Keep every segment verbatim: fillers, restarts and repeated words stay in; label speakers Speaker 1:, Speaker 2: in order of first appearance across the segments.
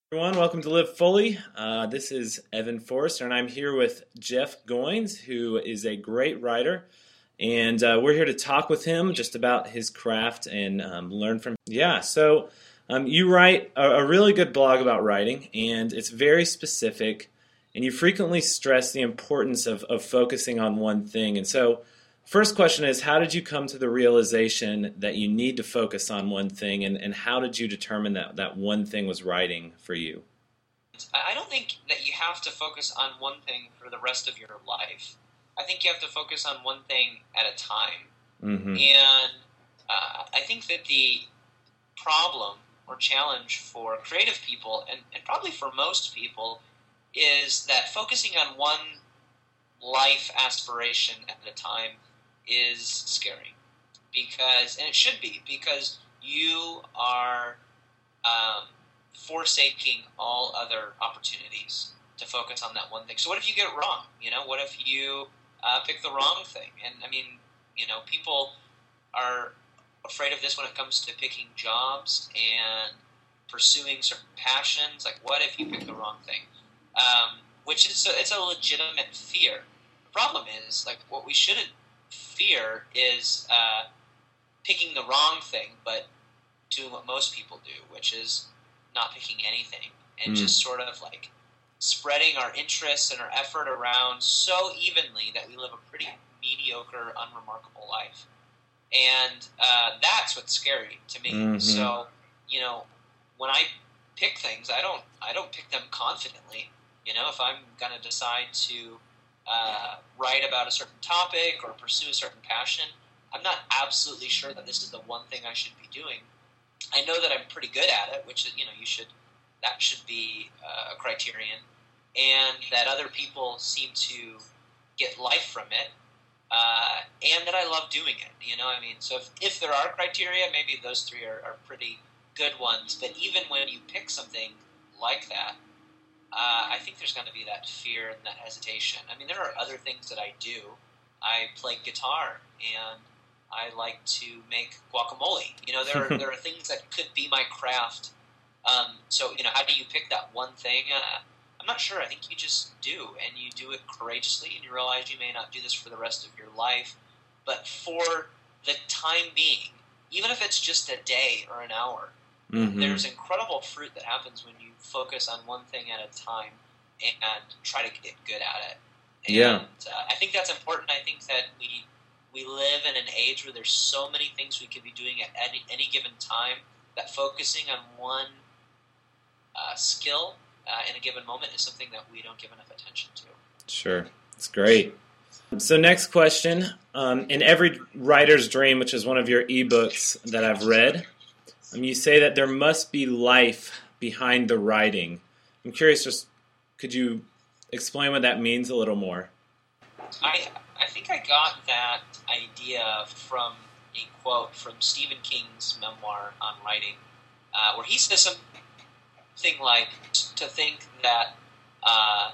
Speaker 1: Everyone, welcome to Live Fully. Uh, this is Evan Forrester, and I'm here with Jeff Goins, who is a great writer, and uh, we're here to talk with him just about his craft and um, learn from him. Yeah, so um, you write a, a really good blog about writing, and it's very specific, and you frequently stress the importance of, of focusing on one thing. And so first question is, how did you come to the realization that you need to focus on one thing, and, and how did you determine that that one thing was writing for you?
Speaker 2: I don't think that you have to focus on one thing for the rest of your life. I think you have to focus on one thing at a time.
Speaker 1: Mm-hmm.
Speaker 2: And uh, I think that the problem or challenge for creative people, and, and probably for most people, is that focusing on one life aspiration at a time is scary, because, and it should be, because you are um, forsaking all other opportunities to focus on that one thing. So what if you get it wrong? You know, what if you uh, pick the wrong thing? And I mean, you know, people are afraid of this when it comes to picking jobs and pursuing certain passions. Like, what if you pick the wrong thing? Um, which is a, it's a legitimate fear. The problem is, like, what we shouldn't fear is uh, picking the wrong thing, but doing what most people do, which is not picking anything, and mm. just sort of like spreading our interests and our effort around so evenly that we live a pretty mediocre, unremarkable life. And uh, that's what's scary to me.
Speaker 1: Mm-hmm.
Speaker 2: So, you know, when I pick things, I don't I don't pick them confidently. You know, if I'm going to decide to uh, write about a certain topic or pursue a certain passion, I'm not absolutely sure that this is the one thing I should be doing. I know that I'm pretty good at it, which, you know, you should that should be uh, a criterion, and that other people seem to get life from it, uh, and that I love doing it. You know, I mean, so if, if there are criteria, maybe those three are, are pretty good ones. But even when you pick something like that, Uh, I think there's going to be that fear and that hesitation. I mean, there are other things that I do. I play guitar, and I like to make guacamole. You know, there are, there are things that could be my craft. Um, so, you know, how do you pick that one thing? Uh, I'm not sure. I think you just do, and you do it courageously, and you realize you may not do this for the rest of your life, but for the time being, even if it's just a day or an hour, mm-hmm. there's incredible fruit that happens when you focus on one thing at a time and try to get good at it. And
Speaker 1: yeah.
Speaker 2: uh, I think that's important. I think that we we live in an age where there's so many things we could be doing at any, any given time, that focusing on one uh, skill uh, in a given moment is something that we don't give enough attention to.
Speaker 1: Sure. That's great. So next question. Um, in Every Writer's Dream, which is one of your ebooks that I've read, um, you say that there must be life behind the writing. I'm curious, just could you explain what that means a little more?
Speaker 2: I I think I got that idea from a quote from Stephen King's memoir on writing, uh, where he says something like, to think that uh,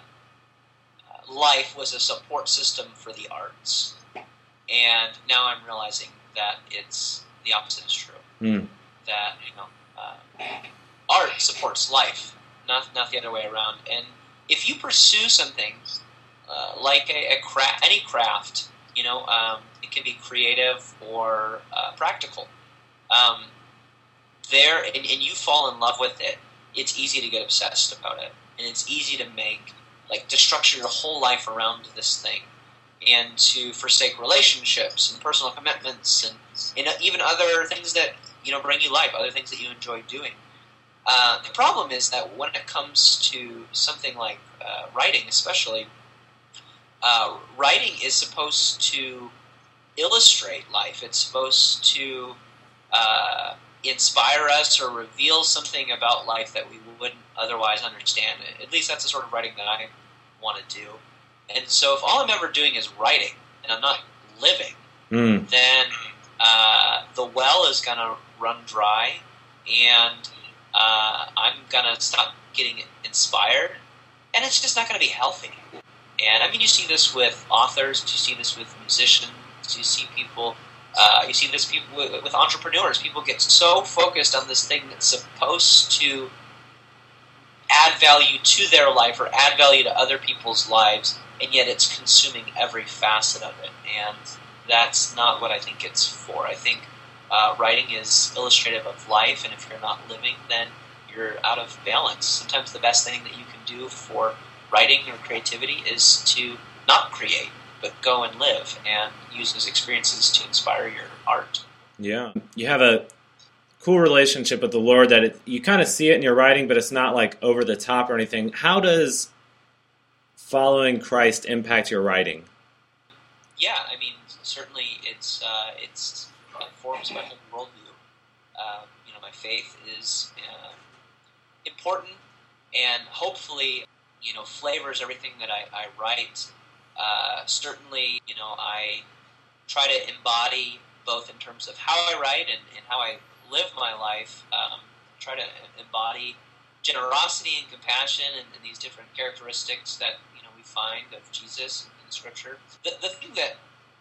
Speaker 2: life was a support system for the arts. And now I'm realizing that it's the opposite is true.
Speaker 1: Mm.
Speaker 2: That, you know, uh, art supports life, not not the other way around. And if you pursue something uh, like a, a cra- any craft, you know, um, it can be creative or uh, practical. Um, there, and, and you fall in love with it, it's easy to get obsessed about it, and it's easy to make, like, to structure your whole life around this thing, and to forsake relationships and personal commitments, and, and even other things that, you know, bring you life, other things that you enjoy doing. Uh, the problem is that when it comes to something like uh, writing, especially, uh, writing is supposed to illustrate life. It's supposed to uh, inspire us or reveal something about life that we wouldn't otherwise understand. At least that's the sort of writing that I want to do. And so if all I'm ever doing is writing, and I'm not living,
Speaker 1: mm.
Speaker 2: then uh, the well is going to run dry, and Uh, I'm going to stop getting inspired, and it's just not going to be healthy. And I mean, you see this with authors, you see this with musicians, you see people Uh, you see this people with, with entrepreneurs. People get so focused on this thing that's supposed to add value to their life or add value to other people's lives, and yet it's consuming every facet of it. And that's not what I think it's for. I think uh, writing is illustrative of life, and if you're not living, then you're out of balance. Sometimes the best thing that you can do for writing or creativity is to not create, but go and live and use those experiences to inspire your art.
Speaker 1: Yeah. You have a cool relationship with the Lord that it, you kind of see it in your writing, but it's not like over the top or anything. How does following Christ impact your writing?
Speaker 2: Yeah, I mean, certainly it's uh, it's informs my whole worldview. Uh, you know, my faith is uh, important, and hopefully, you know, flavors everything that I, I write. Uh, certainly, you know, I try to embody both in terms of how I write and, and how I live my life. Um, try to embody generosity and compassion and, and these different characteristics that, you know, we find of Jesus in Scripture. The, the thing that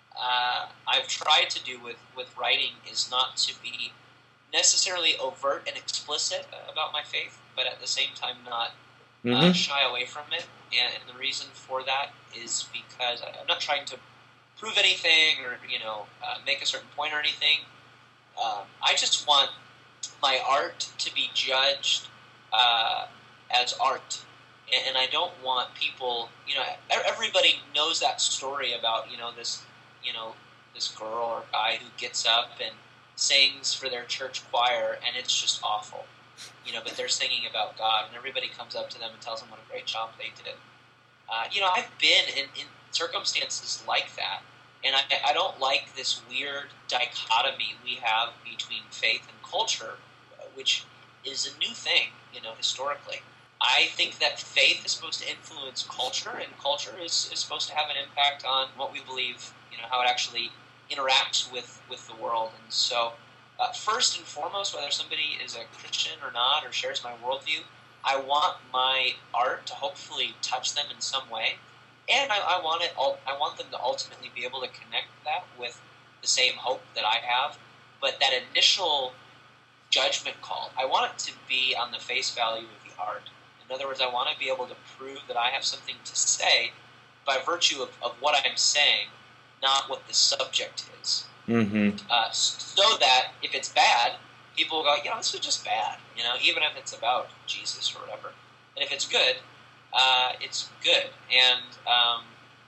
Speaker 2: uh, I've tried to do with, with writing is not to be necessarily overt and explicit about my faith, but at the same time not
Speaker 1: mm-hmm.
Speaker 2: uh, shy away from it. And, and the reason for that is because I'm not trying to prove anything or, you know, uh, make a certain point or anything. Um, I just want my art to be judged uh, as art. And, and I don't want people, you know, everybody knows that story about, you know, this, you know, this girl or guy who gets up and sings for their church choir, and it's just awful. You know, but they're singing about God, and everybody comes up to them and tells them what a great job they did. Uh, you know, I've been in, in circumstances like that, and I, I don't like this weird dichotomy we have between faith and culture, which is a new thing, you know, historically. I think that faith is supposed to influence culture, and culture is, is supposed to have an impact on what we believe, you know, how it actually interacts with, with the world. And so, uh, first and foremost, whether somebody is a Christian or not, or shares my worldview, I want my art to hopefully touch them in some way, and I, I want it. I want them to ultimately be able to connect that with the same hope that I have. But that initial judgment call, I want it to be on the face value of the art. In other words, I want to be able to prove that I have something to say by virtue of, of what I'm saying, not what the subject is.
Speaker 1: Mm-hmm.
Speaker 2: Uh, so that if it's bad, people will go, you know, this is just bad, you know, even if it's about Jesus or whatever. And if it's good, uh, it's good. And um,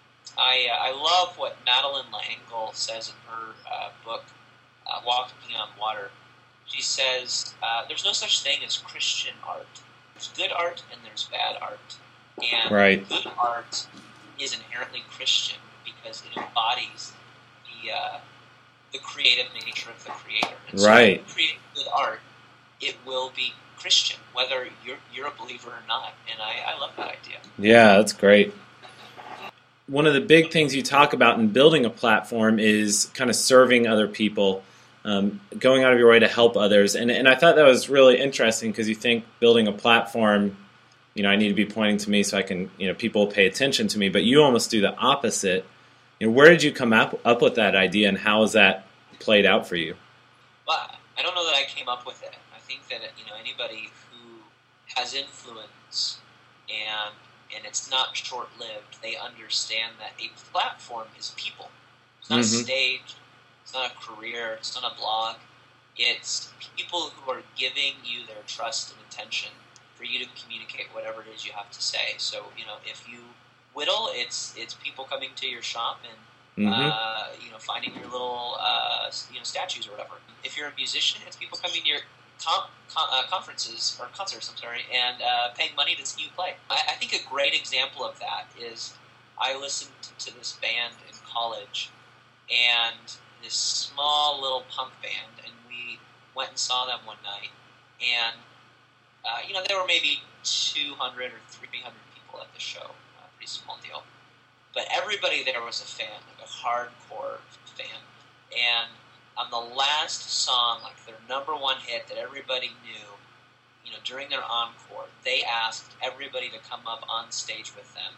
Speaker 2: I uh, I love what Madeleine L'Engle says in her uh, book, uh, Walking on Water. She says, uh, there's no such thing as Christian art. There's good art and there's bad art. And
Speaker 1: right.
Speaker 2: good art is inherently Christian because it embodies the uh, the creative nature of the creator. And so
Speaker 1: right.
Speaker 2: if you create good art, it will be Christian, whether you're you're a believer or not. And I, I love that idea.
Speaker 1: Yeah, that's great. One of the big things you talk about in building a platform is kind of serving other people, um, going out of your way to help others. And and I thought that was really interesting because you think building a platform, you know, I need to be pointing to me so I can, you know, people pay attention to me. But you almost do the opposite. You know, where did you come up up with that idea, and how has that played out for you?
Speaker 2: Well, I don't know that I came up with it. I think that, you know, anybody who has influence and and it's not short-lived, they understand that a platform is people. It's not
Speaker 1: mm-hmm.
Speaker 2: a stage. It's not a career. It's not a blog. It's people who are giving you their trust and attention for you to communicate whatever it is you have to say. So, you know, if you whittle, it's it's people coming to your shop and
Speaker 1: mm-hmm.
Speaker 2: uh, you know, finding your little uh, you know, statues or whatever. If you're a musician, it's people coming to your com- com- uh, conferences or concerts. I'm sorry, and uh, paying money to see you play. I-, I think a great example of that is I listened to this band in college, and this small little punk band, and we went and saw them one night, and uh, you know, there were maybe two hundred or three hundred people at the show. Pretty small deal. But everybody there was a fan, like a hardcore fan. And on the last song, like their number one hit that everybody knew, you know, during their encore, they asked everybody to come up on stage with them.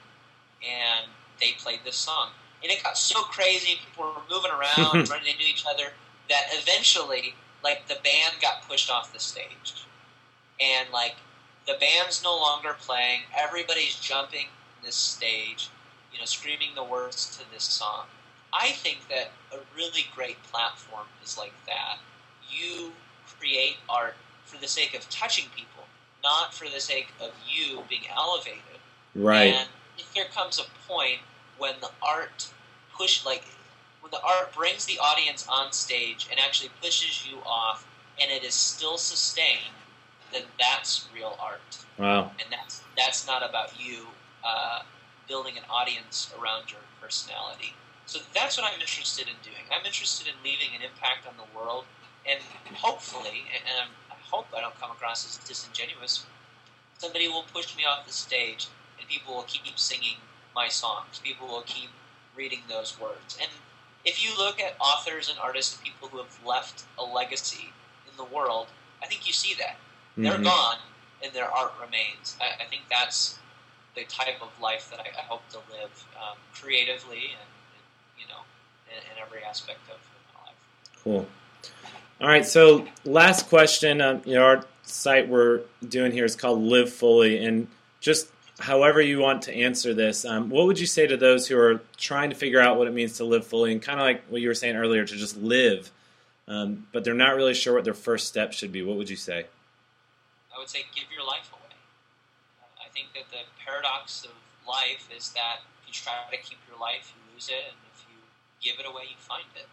Speaker 2: And they played this song. And it got so crazy, people were moving around, running into each other, that eventually, like, the band got pushed off the stage. And, like, the band's no longer playing. Everybody's jumping on this stage, you know, screaming the words to this song. I think that a really great platform is like that. You create art for the sake of touching people, not for the sake of you being elevated.
Speaker 1: Right.
Speaker 2: And if there comes a point when the art push, like when the art brings the audience on stage and actually pushes you off, and it is still sustained, then that's real art.
Speaker 1: Wow.
Speaker 2: And that's that's not about you uh, building an audience around your personality. So that's what I'm interested in doing. I'm interested in leaving an impact on the world, and hopefully, and, and I'm, I hope I don't come across as disingenuous, somebody will push me off the stage, and people will keep singing my songs. People will keep reading those words. And if you look at authors and artists and people who have left a legacy in the world, I think you see that. Mm-hmm. They're gone, and their art remains. I, I think that's the type of life that I, I hope to live um, creatively and, and, you know, in, in every aspect of, of my life.
Speaker 1: Cool. All right, so last question. Um, you know, our site we're doing here is called Live Fully, and just however you want to answer this, um, what would you say to those who are trying to figure out what it means to live fully, and kind of like what you were saying earlier, to just live, um, but they're not really sure what their first step should be? What would you say?
Speaker 2: I would say give your life away. Uh, I think that the paradox of life is that if you try to keep your life, you lose it, and if you give it away, you find it.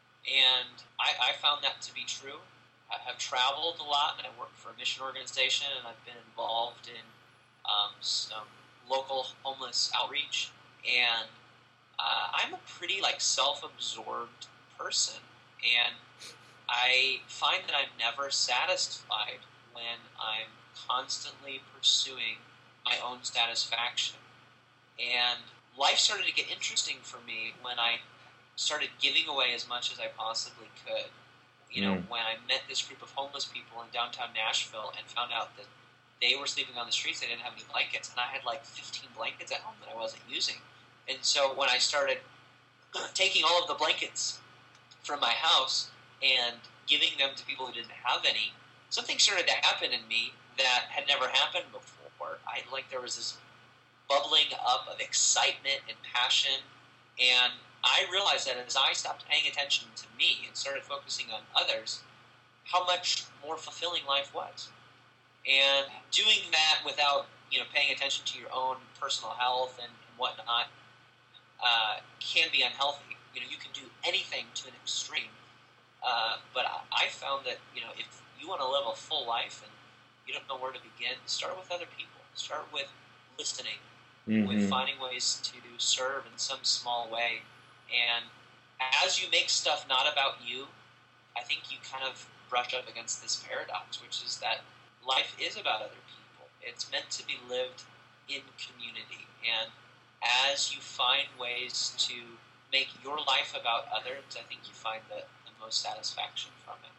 Speaker 2: And I, I found that to be true. I have traveled a lot, and I work for a mission organization, and I've been involved in um, some local homeless outreach. And uh, I'm a pretty like self-absorbed person, and I find that I'm never satisfied when I'm constantly pursuing my own satisfaction. And life started to get interesting for me when I started giving away as much as I possibly could. You know, mm. when I met this group of homeless people in downtown Nashville and found out that they were sleeping on the streets, they didn't have any blankets, and I had like fifteen blankets at home that I wasn't using. And so when I started taking all of the blankets from my house and giving them to people who didn't have any, something started to happen in me that had never happened before. I like there was this bubbling up of excitement and passion, and I realized that as I stopped paying attention to me and started focusing on others, how much more fulfilling life was. And doing that without, you know, paying attention to your own personal health and, and whatnot uh, can be unhealthy. You know, you can do anything to an extreme, uh, but I, I found that, you know, if you want to live a full life and you don't know where to begin, start with other people. Start with listening, mm-hmm. with finding ways to serve in some small way. And as you make stuff not about you, I think you kind of brush up against this paradox, which is that life is about other people. It's meant to be lived in community. And as you find ways to make your life about others, I think you find the, the most satisfaction from it.